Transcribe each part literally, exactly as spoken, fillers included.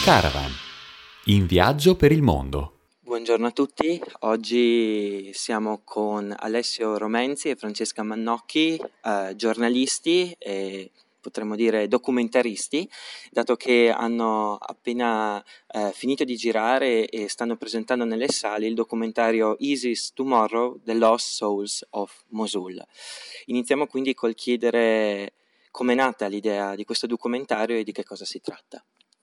Caravan, in viaggio per il mondo. Buongiorno a tutti, oggi siamo con Alessio Romenzi e Francesca Mannocchi, eh, giornalisti e potremmo dire documentaristi, dato che hanno appena eh, finito di girare e stanno presentando nelle sale il documentario ISIS Tomorrow, The Lost Souls of Mosul. Iniziamo quindi col chiedere com'è nata l'idea di questo documentario e di che cosa si tratta.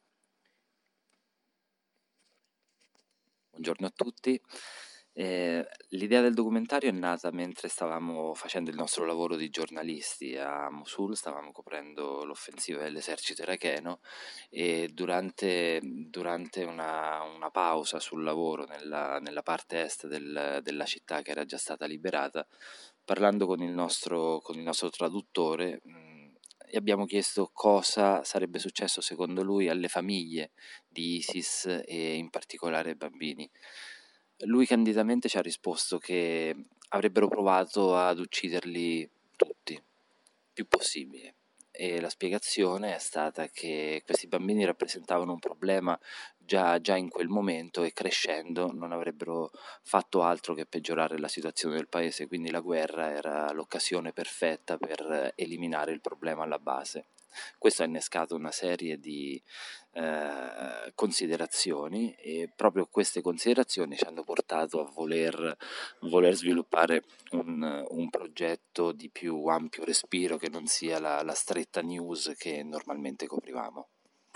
Buongiorno a tutti. Eh, l'idea del documentario è nata mentre stavamo facendo il nostro lavoro di giornalisti a Mosul, stavamo coprendo l'offensiva dell'esercito iracheno e durante, durante una, una pausa sul lavoro nella, nella parte est del, della città che era già stata liberata, parlando con il nostro, con il nostro traduttore, mh, gli abbiamo chiesto cosa sarebbe successo secondo lui alle famiglie di ISIS e in particolare ai bambini. Lui candidamente ci ha risposto che avrebbero provato ad ucciderli tutti, più possibile. E la spiegazione è stata che questi bambini rappresentavano un problema già, già in quel momento e crescendo non avrebbero fatto altro che peggiorare la situazione del paese, quindi la guerra era l'occasione perfetta per eliminare il problema alla base. Questo ha innescato una serie di eh, considerazioni e proprio queste considerazioni ci hanno portato a voler, voler sviluppare un, un progetto di più ampio respiro che non sia la, la stretta news che normalmente coprivamo.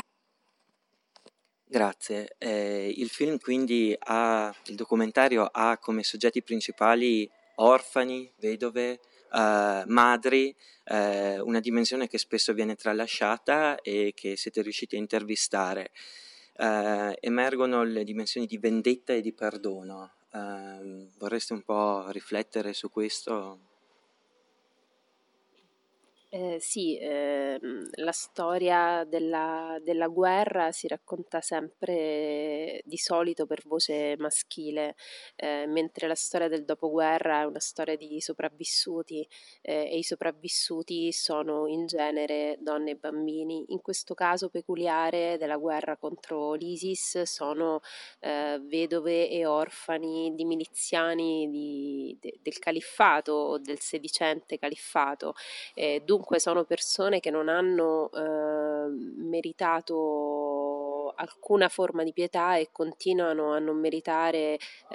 Grazie. Eh, il film quindi ha, il documentario ha come soggetti principali orfani, vedove, eh, madri, eh, una dimensione che spesso viene tralasciata e che siete riusciti a intervistare. Eh, emergono le dimensioni di vendetta e di perdono. Eh, vorreste un po' riflettere su questo? Eh, sì, ehm, la storia della, della guerra si racconta sempre di solito per voce maschile, eh, mentre la storia del dopoguerra è una storia di sopravvissuti eh, e i sopravvissuti sono in genere donne e bambini. In questo caso peculiare della guerra contro l'ISIS sono eh, vedove e orfani di miliziani di- de- del califfato o del sedicente califfato. Eh, dunque sono persone che non hanno eh, meritato alcuna forma di pietà e continuano a non meritare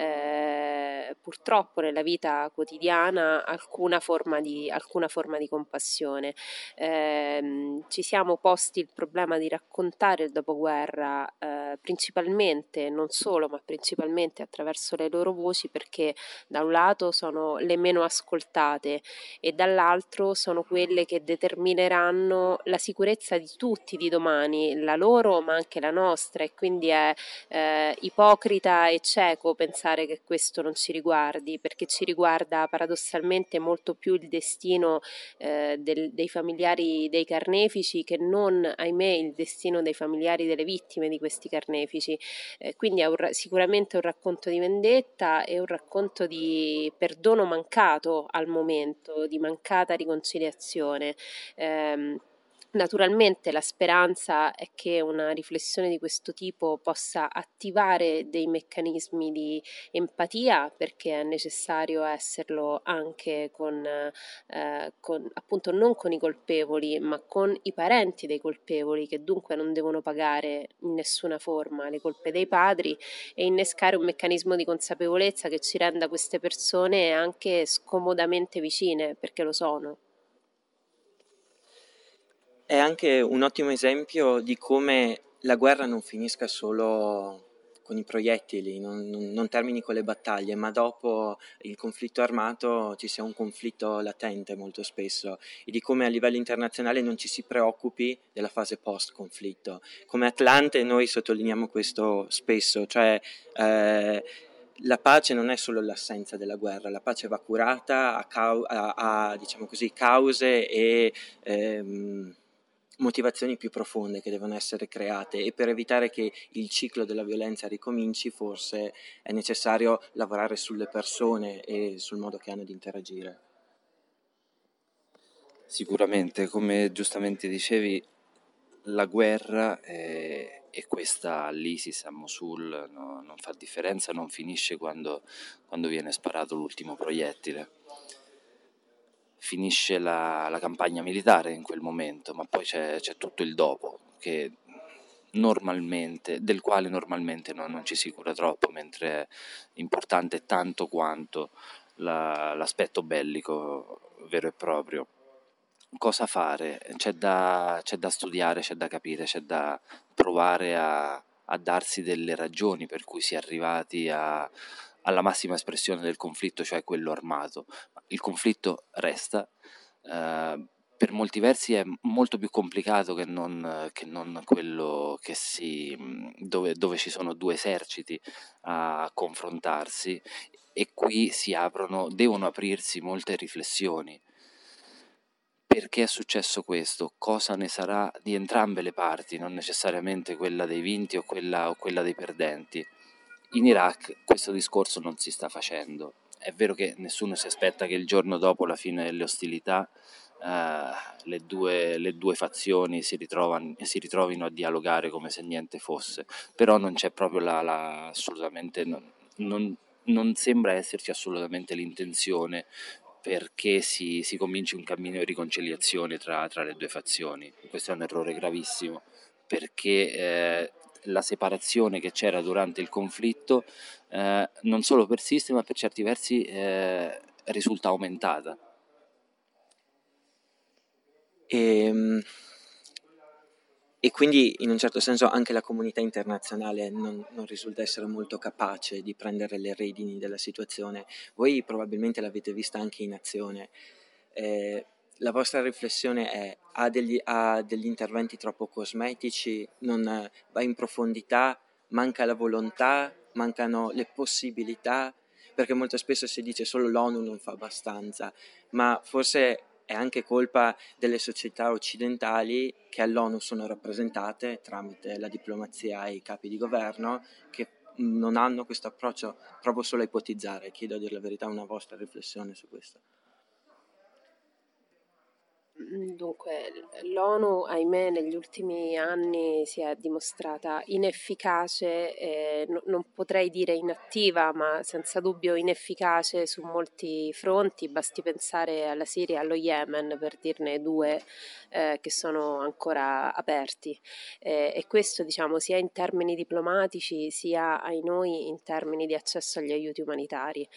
eh, purtroppo nella vita quotidiana alcuna forma di, alcuna forma di compassione. Eh, ci siamo posti il problema di raccontare il dopoguerra eh, principalmente, non solo, ma principalmente attraverso le loro voci, perché da un lato sono le meno ascoltate e dall'altro sono quelle che determineranno la sicurezza di tutti di domani, la loro ma anche la nostra, e quindi è eh, ipocrita e cieco pensare che questo non ci riguardi, perché ci riguarda paradossalmente molto più il destino eh, del, dei familiari dei carnefici che non, ahimè, il destino dei familiari delle vittime di questi carnefici. Eh, quindi è un, sicuramente un racconto di vendetta e un racconto di perdono mancato al momento, di mancata riconciliazione. Eh, Naturalmente la speranza è che una riflessione di questo tipo possa attivare dei meccanismi di empatia, perché è necessario esserlo anche con, eh, con appunto non con i colpevoli, ma con i parenti dei colpevoli, che dunque non devono pagare in nessuna forma le colpe dei padri, e innescare un meccanismo di consapevolezza che ci renda queste persone anche scomodamente vicine, perché lo sono. È anche un ottimo esempio di come la guerra non finisca solo con i proiettili, non, non, non termini con le battaglie, ma dopo il conflitto armato ci sia un conflitto latente molto spesso, e di come a livello internazionale non ci si preoccupi della fase post-conflitto. Come Atlante noi sottolineiamo questo spesso, cioè eh, la pace non è solo l'assenza della guerra, la pace va curata a, cau- a, a diciamo così, cause e ehm, motivazioni più profonde che devono essere create, e per evitare che il ciclo della violenza ricominci forse è necessario lavorare sulle persone e sul modo che hanno di interagire. Sicuramente, come giustamente dicevi, la guerra eh, e questa all'ISIS a Mosul no, non fa differenza, non finisce quando, quando viene sparato l'ultimo proiettile. Finisce la, la campagna militare in quel momento, ma poi c'è, c'è tutto il dopo, che normalmente, del quale normalmente no, non ci si cura troppo, mentre è importante tanto quanto la, l'aspetto bellico vero e proprio. Cosa fare? C'è da, c'è da studiare, c'è da capire, c'è da provare a, a darsi delle ragioni per cui si è arrivati a, alla massima espressione del conflitto, cioè quello armato. Il conflitto resta, eh, per molti versi è molto più complicato che non, che non quello che si, dove, dove ci sono due eserciti a confrontarsi, e qui si aprono, devono aprirsi molte riflessioni. Perché è successo questo? Cosa ne sarà di entrambe le parti, non necessariamente quella dei vinti o quella, o quella dei perdenti. In Iraq questo discorso non si sta facendo. È vero che nessuno si aspetta che il giorno dopo la fine delle ostilità eh, le, due, le due fazioni si, si ritrovino a dialogare come se niente fosse, però non c'è proprio la, la assolutamente non, non, non sembra esserci assolutamente l'intenzione perché si, si cominci un cammino di riconciliazione tra, tra le due fazioni. Questo è un errore gravissimo, perché eh, la separazione che c'era durante il conflitto eh, non solo persiste, ma per certi versi eh, risulta aumentata. E, e quindi in un certo senso anche la comunità internazionale non, non risulta essere molto capace di prendere le redini della situazione. Voi probabilmente l'avete vista anche in azione. Eh, la vostra riflessione è: ha degli, ha degli interventi troppo cosmetici, non va in profondità, manca la volontà, mancano le possibilità? Perché molto spesso si dice solo l'ONU non fa abbastanza, ma forse è anche colpa delle società occidentali che all'ONU sono rappresentate tramite la diplomazia e i capi di governo, che non hanno questo approccio. Provo solo a ipotizzare, chiedo a dire la verità una vostra riflessione su questo. Dunque, l'ONU, ahimè, negli ultimi anni si è dimostrata inefficace, eh, no, non potrei dire inattiva, ma senza dubbio inefficace su molti fronti. Basti pensare alla Siria e allo Yemen, per dirne due eh, che sono ancora aperti. Eh, e questo, diciamo, sia in termini diplomatici, sia ai noi in termini di accesso agli aiuti umanitari.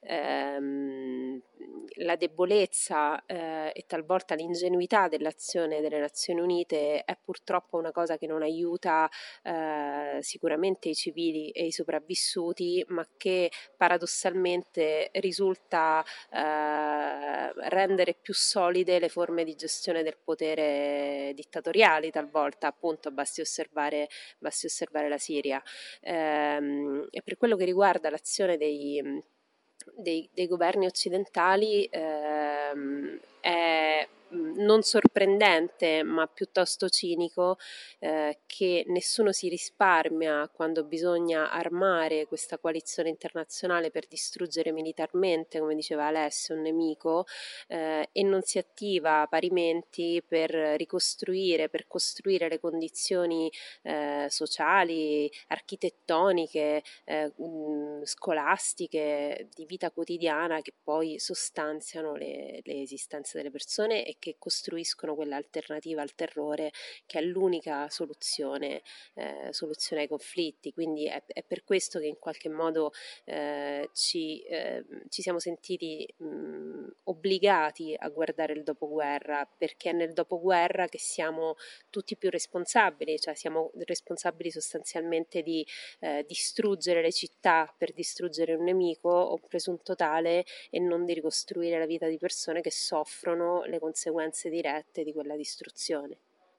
Ehm, la debolezza eh, e talvolta l'ingenuità dell'azione delle Nazioni Unite è purtroppo una cosa che non aiuta eh, sicuramente i civili e i sopravvissuti, ma che paradossalmente risulta eh, rendere più solide le forme di gestione del potere dittatoriali talvolta. Appunto, basti osservare, basti osservare la Siria. Ehm, e per quello che riguarda l'azione dei Dei, dei governi occidentali ehm, è non sorprendente ma piuttosto cinico eh, che nessuno si risparmia quando bisogna armare questa coalizione internazionale per distruggere militarmente, come diceva Alessio, un nemico eh, e non si attiva parimenti per ricostruire, per costruire le condizioni eh, sociali, architettoniche, eh, mh, scolastiche, di vita quotidiana che poi sostanziano le, le esistenze delle persone e che costruiscono quella alternativa al terrore che è l'unica soluzione, eh, soluzione ai conflitti. Quindi è, è per questo che in qualche modo eh, ci, eh, ci siamo sentiti mh, obbligati a guardare il dopoguerra, perché è nel dopoguerra che siamo tutti più responsabili, cioè siamo responsabili sostanzialmente di eh, distruggere le città per distruggere un nemico o un presunto tale e non di ricostruire la vita di persone che soffrono le conseguenze dirette di quella distruzione.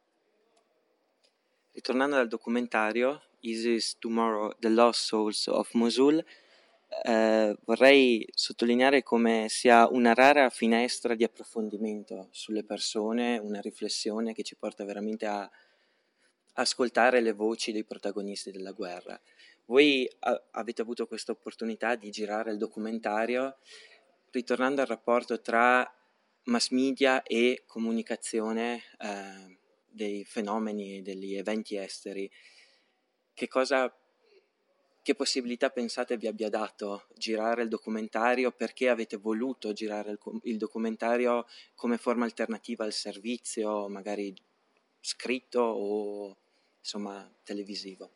Ritornando al documentario ISIS Tomorrow, The Lost Souls of Mosul, eh, vorrei sottolineare come sia una rara finestra di approfondimento sulle persone, una riflessione che ci porta veramente a ascoltare le voci dei protagonisti della guerra. Voi a- avete avuto questa opportunità di girare il documentario ritornando al rapporto tra mass media e comunicazione eh, dei fenomeni, degli eventi esteri, che cosa, che possibilità pensate vi abbia dato girare il documentario? Perché avete voluto girare il, il documentario come forma alternativa al servizio, magari scritto o insomma televisivo?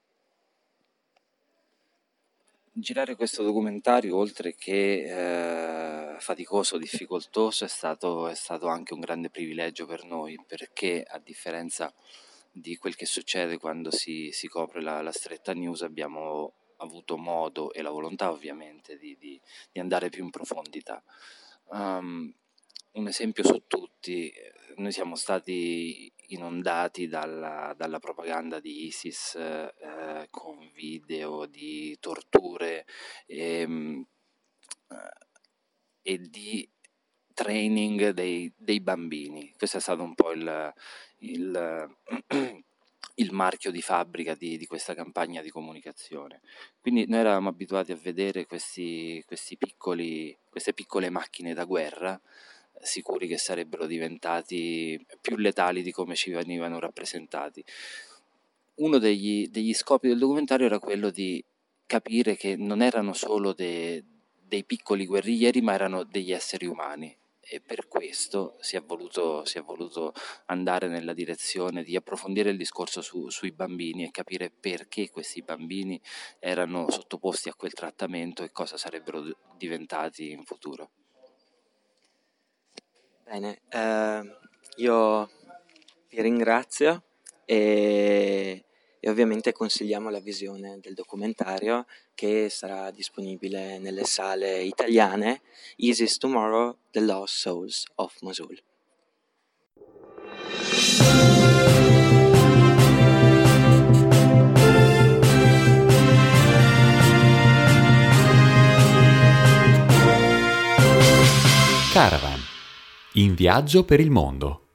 Girare questo documentario, oltre che eh, faticoso, difficoltoso, è stato, è stato anche un grande privilegio per noi, perché a differenza di quel che succede quando si, si copre la, la stretta news, abbiamo avuto modo e la volontà ovviamente di, di, di andare più in profondità. Um, un esempio su tutti: noi siamo stati inondati dalla, dalla propaganda di ISIS eh, con video di torture e, e di training dei, dei bambini. Questo è stato un po' il, il, il marchio di fabbrica di, di questa campagna di comunicazione. Quindi noi eravamo abituati a vedere questi, questi piccoli, queste piccole macchine da guerra, sicuri che sarebbero diventati più letali di come ci venivano rappresentati. Uno degli, degli scopi del documentario era quello di capire che non erano solo de, dei piccoli guerriglieri, ma erano degli esseri umani, e per questo si è voluto, si è voluto andare nella direzione di approfondire il discorso su, sui bambini e capire perché questi bambini erano sottoposti a quel trattamento e cosa sarebbero diventati in futuro. Bene, eh, io vi ringrazio e, e ovviamente consigliamo la visione del documentario, che sarà disponibile nelle sale italiane: ISIS Tomorrow, The Lost Souls of Mosul. Caravan, in viaggio per il mondo.